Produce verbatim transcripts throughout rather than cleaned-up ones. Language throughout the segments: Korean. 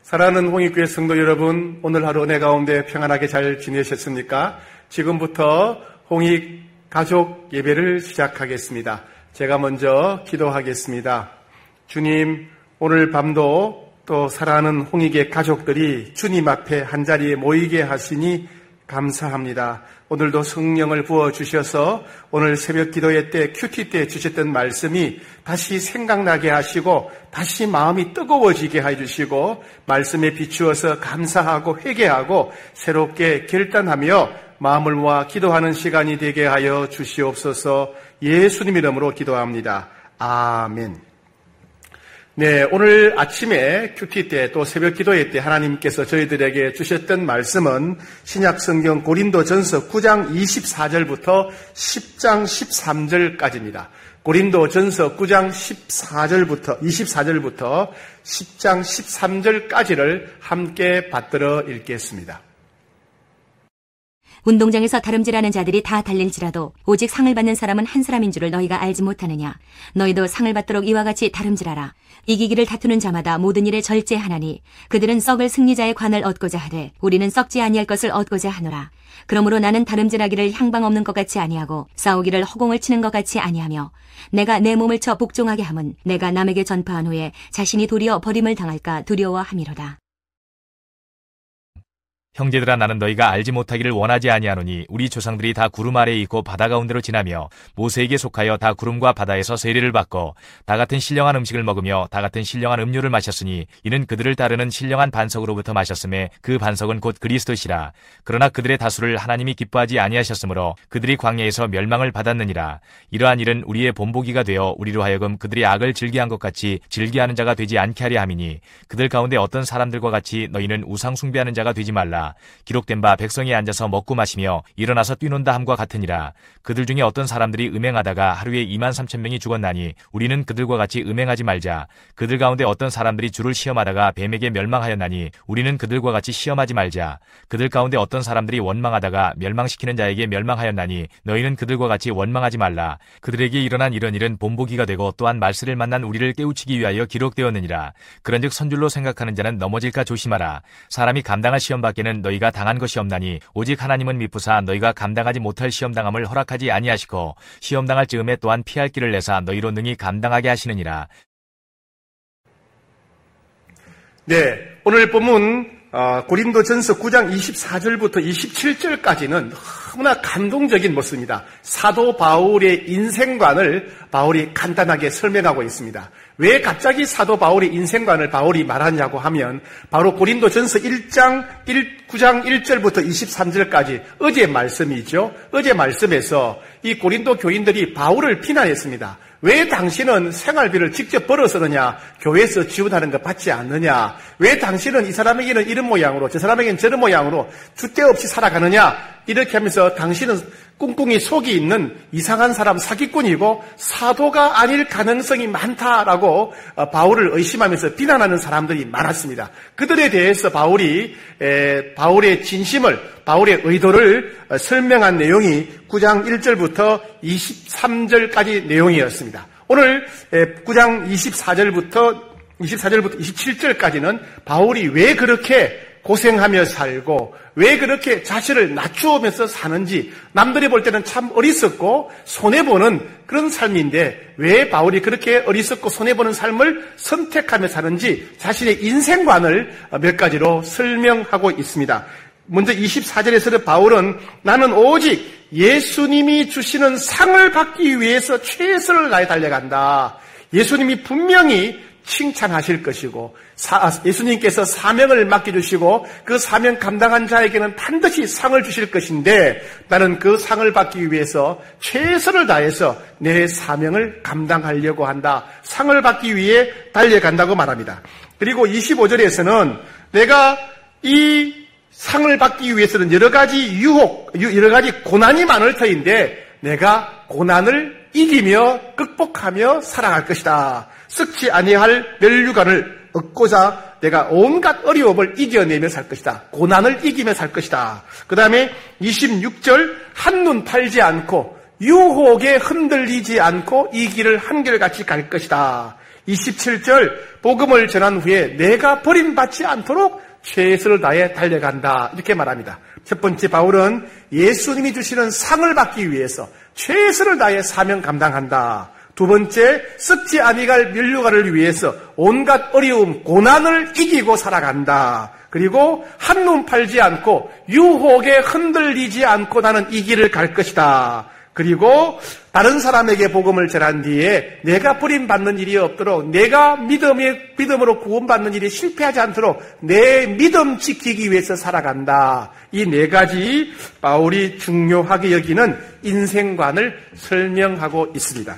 사랑하는 홍익교회 성도 여러분, 오늘 하루 은혜 가운데 평안하게 잘 지내셨습니까? 지금부터 홍익 가족 예배를 시작하겠습니다. 제가 먼저 기도하겠습니다. 주님, 오늘 밤도 또 사랑하는 홍익의 가족들이 주님 앞에 한자리에 모이게 하시니 감사합니다. 오늘도 성령을 부어주셔서 오늘 새벽 기도회 때 큐티 때 주셨던 말씀이 다시 생각나게 하시고 다시 마음이 뜨거워지게 해주시고 말씀에 비추어서 감사하고 회개하고 새롭게 결단하며 마음을 모아 기도하는 시간이 되게 하여 주시옵소서. 예수님 이름으로 기도합니다. 아멘. 네, 오늘 아침에 큐티 때 또 새벽 기도회 때 하나님께서 저희들에게 주셨던 말씀은 신약 성경 고린도전서 구 장 이십사 절부터 십 장 십삼 절까지입니다. 고린도전서 구 장 십사 절부터 이십사 절부터 십 장 십삼 절까지를 함께 받들어 읽겠습니다. 운동장에서 다름질하는 자들이 다 달릴지라도 오직 상을 받는 사람은 한 사람인 줄을 너희가 알지 못하느냐. 너희도 상을 받도록 이와 같이 다름질하라. 이기기를 다투는 자마다 모든 일에 절제하나니 그들은 썩을 승리자의 관을 얻고자 하되 우리는 썩지 아니할 것을 얻고자 하노라. 그러므로 나는 다름질하기를 향방 없는 것 같이 아니하고 싸우기를 허공을 치는 것 같이 아니하며 내가 내 몸을 쳐 복종하게 함은 내가 남에게 전파한 후에 자신이 도리어 버림을 당할까 두려워함이로다. 형제들아, 나는 너희가 알지 못하기를 원하지 아니하노니 우리 조상들이 다 구름 아래에 있고 바다 가운데로 지나며 모세에게 속하여 다 구름과 바다에서 세례를 받고 다 같은 신령한 음식을 먹으며 다 같은 신령한 음료를 마셨으니 이는 그들을 따르는 신령한 반석으로부터 마셨음에 그 반석은 곧 그리스도시라. 그러나 그들의 다수를 하나님이 기뻐하지 아니하셨으므로 그들이 광야에서 멸망을 받았느니라. 이러한 일은 우리의 본보기가 되어 우리로 하여금 그들이 악을 즐기한 것 같이 즐기하는 자가 되지 않게 하려 함이니 그들 가운데 어떤 사람들과 같이 너희는 우상 숭배하는 자가 되지 말라. 기록된 바 백성이 앉아서 먹고 마시며 일어나서 뛰논다 함과 같으니라. 그들 중에 어떤 사람들이 음행하다가 하루에 이만 삼천 명이 죽었나니 우리는 그들과 같이 음행하지 말자. 그들 가운데 어떤 사람들이 주를 시험하다가 뱀에게 멸망하였나니 우리는 그들과 같이 시험하지 말자. 그들 가운데 어떤 사람들이 원망하다가 멸망시키는 자에게 멸망하였나니 너희는 그들과 같이 원망하지 말라. 그들에게 일어난 이런 일은 본보기가 되고 또한 말세를 만난 우리를 깨우치기 위하여 기록되었느니라. 그런즉 선줄로 생각하는 자는 넘어질까 조심하라. 사람이 감당할 시험 밖에는 너희가 당한 것이 없나니 오직 하나님은 미쁘사 너희가 감당하지 못할 시험당함을 허락하지 아니하시고 시험당할 즈음에 또한 피할 길을 내사 너희로 능히 감당하게 하시느니라. 네, 오늘 본문 어, 고린도전서 구 장 이십사 절부터 이십칠 절까지는 너무나 감동적인 모습입니다. 사도 바울의 인생관을 바울이 간단하게 설명하고 있습니다. 왜 갑자기 사도 바울의 인생관을 바울이 말하냐고 하면 바로 고린도전서 일 장 구 장 일 절부터 이십삼 절까지 어제 말씀이죠. 어제 말씀에서 이 고린도 교인들이 바울을 비난했습니다. 왜 당신은 생활비를 직접 벌어서 그러냐? 교회에서 지원하는 거 받지 않느냐? 왜 당신은 이 사람에게는 이런 모양으로 저 사람에게는 저런 모양으로 줏대 없이 살아가느냐? 이렇게 하면서 당신은 꿍꿍이 속이 있는 이상한 사람 사기꾼이고 사도가 아닐 가능성이 많다라고 바울을 의심하면서 비난하는 사람들이 많았습니다. 그들에 대해서 바울이 에, 바울의 진심을 바울의 의도를 설명한 내용이 구 장 일 절부터 이십삼 절까지 내용이었습니다. 오늘 구 장 이십사 절부터 이십사 절부터 이십칠 절까지는 바울이 왜 그렇게 고생하며 살고 왜 그렇게 자신을 낮추면서 사는지 남들이 볼 때는 참 어리석고 손해보는 그런 삶인데 왜 바울이 그렇게 어리석고 손해보는 삶을 선택하며 사는지 자신의 인생관을 몇 가지로 설명하고 있습니다. 먼저 이십사 절에서는 바울은 나는 오직 예수님이 주시는 상을 받기 위해서 최선을 다해 달려간다. 예수님이 분명히 칭찬하실 것이고 사, 예수님께서 사명을 맡겨주시고 그 사명 감당한 자에게는 반드시 상을 주실 것인데 나는 그 상을 받기 위해서 최선을 다해서 내 사명을 감당하려고 한다. 상을 받기 위해 달려간다고 말합니다. 그리고 이십오 절에서는 내가 이 상을 받기 위해서는 여러 가지 유혹, 여러 가지 고난이 많을 터인데 내가 고난을 이기며 극복하며 살아갈 것이다. 썩지 아니할 멸류관을 얻고자 내가 온갖 어려움을 이겨내며 살 것이다. 고난을 이기며 살 것이다. 그 다음에 이십육 절 한눈 팔지 않고 유혹에 흔들리지 않고 이 길을 한결같이 갈 것이다. 이십칠 절 복음을 전한 후에 내가 버림받지 않도록 최선을 다해 달려간다. 이렇게 말합니다. 첫 번째 바울은 예수님이 주시는 상을 받기 위해서 최선을 다해 사명 감당한다. 두 번째, 썩지 아니갈 면류관을 위해서 온갖 어려움, 고난을 이기고 살아간다. 그리고 한눈 팔지 않고 유혹에 흔들리지 않고 나는 이 길을 갈 것이다. 그리고 다른 사람에게 복음을 전한 뒤에 내가 버림받는 일이 없도록, 내가 믿음의, 믿음으로 구원받는 일이 실패하지 않도록 내 믿음 지키기 위해서 살아간다. 이 네 가지 바울이 중요하게 여기는 인생관을 설명하고 있습니다.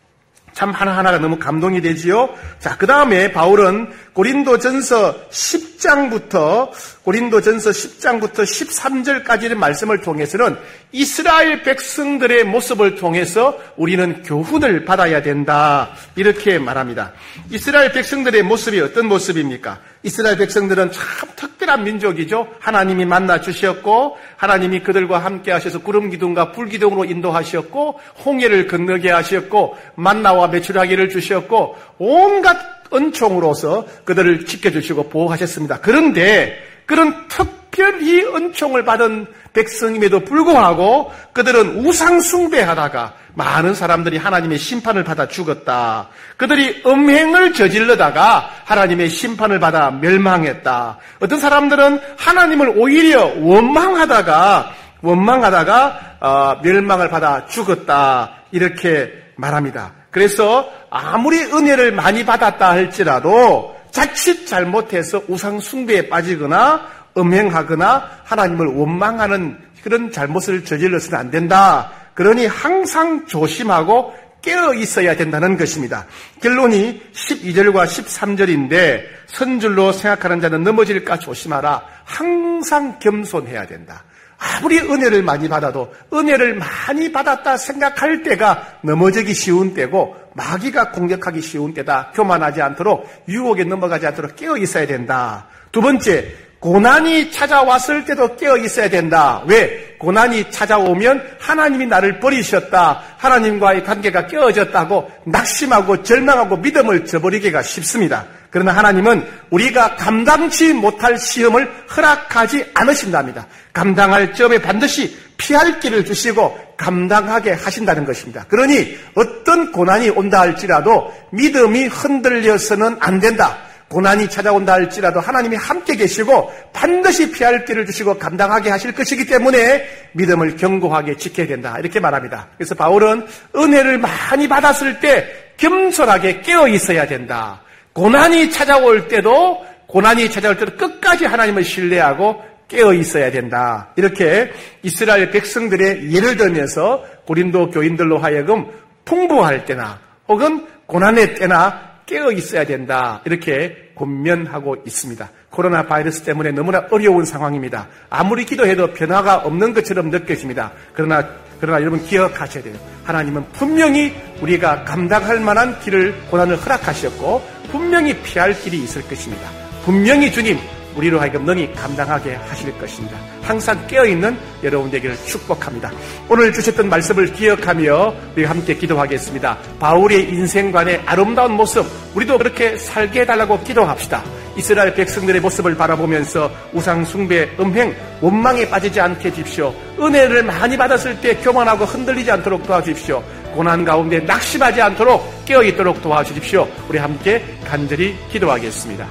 참 하나하나가 너무 감동이 되지요. 자, 그 다음에 바울은 고린도전서 십 장부터 고린도전서 십 장부터 십삼 절까지의 말씀을 통해서는 이스라엘 백성들의 모습을 통해서 우리는 교훈을 받아야 된다. 이렇게 말합니다. 이스라엘 백성들의 모습이 어떤 모습입니까? 이스라엘 백성들은 참 특별한 민족이죠. 하나님이 만나 주셨고 하나님이 그들과 함께 하셔서 구름 기둥과 불 기둥으로 인도하셨고 홍해를 건너게 하셨고 만나와 메추라기를 주셨고 온갖 은총으로서 그들을 지켜주시고 보호하셨습니다. 그런데 그런 특별히 은총을 받은 백성임에도 불구하고 그들은 우상 숭배하다가 많은 사람들이 하나님의 심판을 받아 죽었다. 그들이 음행을 저질러다가 하나님의 심판을 받아 멸망했다. 어떤 사람들은 하나님을 오히려 원망하다가 원망하다가 어, 멸망을 받아 죽었다. 이렇게 말합니다. 그래서 아무리 은혜를 많이 받았다 할지라도 자칫 잘못해서 우상 숭배에 빠지거나 음행하거나 하나님을 원망하는 그런 잘못을 저질러서는 안 된다. 그러니 항상 조심하고 깨어 있어야 된다는 것입니다. 결론이 십이 절과 십삼 절인데 선줄로 생각하는 자는 넘어질까 조심하라. 항상 겸손해야 된다. 아무리 은혜를 많이 받아도 은혜를 많이 받았다 생각할 때가 넘어지기 쉬운 때고 마귀가 공격하기 쉬운 때다. 교만하지 않도록 유혹에 넘어가지 않도록 깨어 있어야 된다. 두 번째, 고난이 찾아왔을 때도 깨어 있어야 된다. 왜? 고난이 찾아오면 하나님이 나를 버리셨다. 하나님과의 관계가 깨어졌다고 낙심하고 절망하고 믿음을 저버리기가 쉽습니다. 그러나 하나님은 우리가 감당치 못할 시험을 허락하지 않으신답니다. 감당할 점에 반드시 피할 길을 주시고 감당하게 하신다는 것입니다. 그러니 어떤 고난이 온다 할지라도 믿음이 흔들려서는 안 된다. 고난이 찾아온다 할지라도 하나님이 함께 계시고 반드시 피할 길을 주시고 감당하게 하실 것이기 때문에 믿음을 견고하게 지켜야 된다. 이렇게 말합니다. 그래서 바울은 은혜를 많이 받았을 때 겸손하게 깨어 있어야 된다. 고난이 찾아올 때도 고난이 찾아올 때도 끝까지 하나님을 신뢰하고 깨어 있어야 된다. 이렇게 이스라엘 백성들의 예를 들면서 고린도 교인들로 하여금 풍부할 때나 혹은 고난의 때나 깨어 있어야 된다. 이렇게 권면하고 있습니다. 코로나 바이러스 때문에 너무나 어려운 상황입니다. 아무리 기도해도 변화가 없는 것처럼 느껴집니다. 그러나 그러나 여러분 기억하셔야 돼요. 하나님은 분명히 우리가 감당할 만한 길을 고난을 허락하셨고 분명히 피할 길이 있을 것입니다. 분명히 주님 우리로 하여금 능히 감당하게 하실 것입니다. 항상 깨어있는 여러분 되기를 축복합니다. 오늘 주셨던 말씀을 기억하며 우리 함께 기도하겠습니다. 바울의 인생관의 아름다운 모습 우리도 그렇게 살게 해달라고 기도합시다. 이스라엘 백성들의 모습을 바라보면서 우상 숭배, 음행, 원망에 빠지지 않게 해주십시오. 은혜를 많이 받았을 때 교만하고 흔들리지 않도록 도와주십시오. 고난 가운데 낙심하지 않도록 깨어있도록 도와주십시오. 우리 함께 간절히 기도하겠습니다.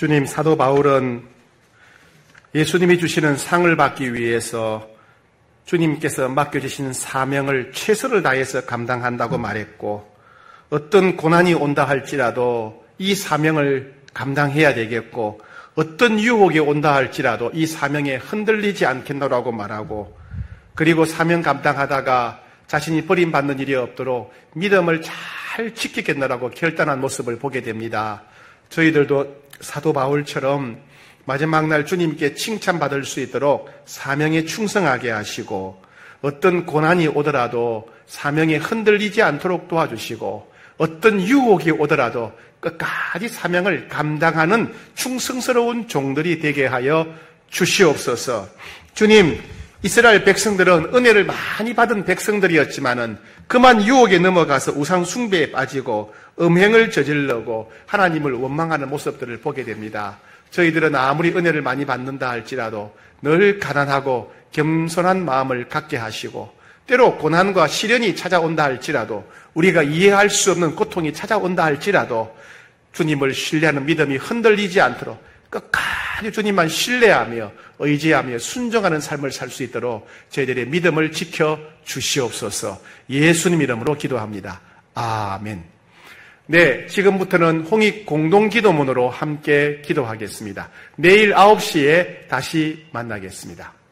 주님, 사도 바울은 예수님이 주시는 상을 받기 위해서 주님께서 맡겨주신 사명을 최선을 다해서 감당한다고 말했고, 어떤 고난이 온다 할지라도 이 사명을 감당해야 되겠고, 어떤 유혹이 온다 할지라도 이 사명에 흔들리지 않겠노라고 말하고, 그리고 사명 감당하다가 자신이 버림받는 일이 없도록 믿음을 잘 지키겠노라고 결단한 모습을 보게 됩니다. 저희들도 사도 바울처럼 마지막 날 주님께 칭찬받을 수 있도록 사명에 충성하게 하시고, 어떤 고난이 오더라도 사명에 흔들리지 않도록 도와주시고, 어떤 유혹이 오더라도 끝까지 사명을 감당하는 충성스러운 종들이 되게 하여 주시옵소서. 주님, 이스라엘 백성들은 은혜를 많이 받은 백성들이었지만은 그만 유혹에 넘어가서 우상 숭배에 빠지고 음행을 저질러고 하나님을 원망하는 모습들을 보게 됩니다. 저희들은 아무리 은혜를 많이 받는다 할지라도 늘 가난하고 겸손한 마음을 갖게 하시고, 때로 고난과 시련이 찾아온다 할지라도, 우리가 이해할 수 없는 고통이 찾아온다 할지라도 주님을 신뢰하는 믿음이 흔들리지 않도록 끝까지 주님만 신뢰하며 의지하며 순종하는 삶을 살 수 있도록 저희들의 믿음을 지켜 주시옵소서. 예수님 이름으로 기도합니다. 아멘. 네, 지금부터는 홍익 공동기도문으로 함께 기도하겠습니다. 내일 아홉 시에 다시 만나겠습니다.